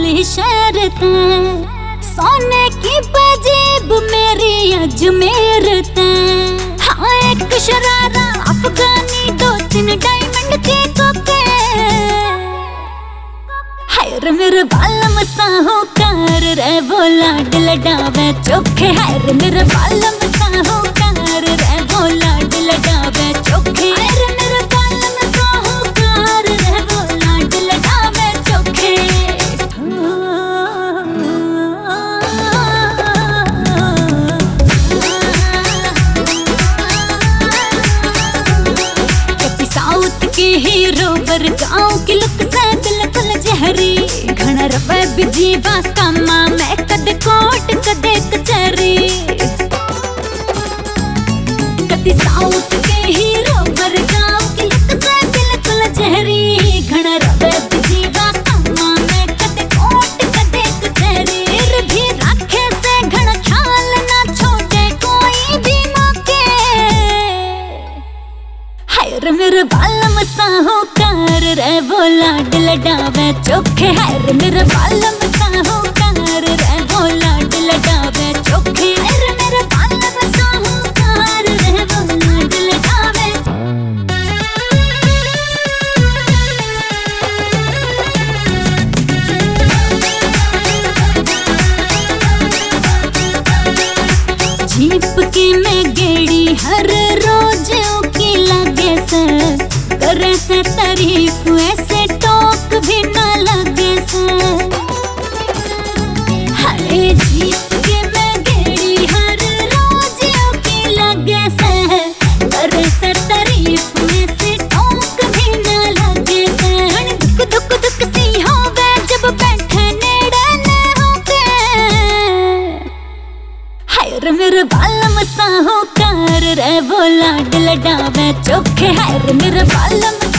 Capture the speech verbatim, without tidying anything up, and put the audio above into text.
वाली शहर ते, सोने की पजेब मेरी अजमेर ते। हाँ एक शरारा अफगानी, दो तीन डायमंड के कोके। हाय रे मेरे बालम साहूकार रे बोला दिल डावे चोखे। हाय रे मेरे बालम साहूकार रे बोला दिल डावे चोखे। हाय रे मेरे बालम साहूकार रे बोला दिल डावे चोखे। कभी साउथ के हीरो बर गाँव की लुक से बिल्कुल जहरी। घना रवे बिजीवा कामा मैं कदे कोट कदे कचहरी। कदी साउथ के हीरो बर गाँव की लुक से बिल्कुल जहरी। घना रवे बिजीवा कामा मैं कदे कोट कदे कचहरी। भी राखे से घना ख्याल ना छोड़े कोई भी मौके। हाय रे मेरे बालम साहूकार रे बोला दिल डावे चोखे। हाय रे मेरे बालम साहूकार रे बोला दिल डावे चोखे। हाय रे मेरे बालम साहूकार रे बोला दिल डावे। जीप की मैं गेड़ी हर रोज की लगे से, करे से तारीफ ऐसे टोक भी ना लगे से। हाय जीप की मैं गेड़ी हर रोज की लगे से, करे से तारीफ ऐसे टोक भी ना लगे से। दुख दुख दुख सी होवे जब बैठे नेड़े न होके। हाय रे मेरे बालम साहूकार रे बोला दिल डावे चोखे। हाय रे मेरे बालम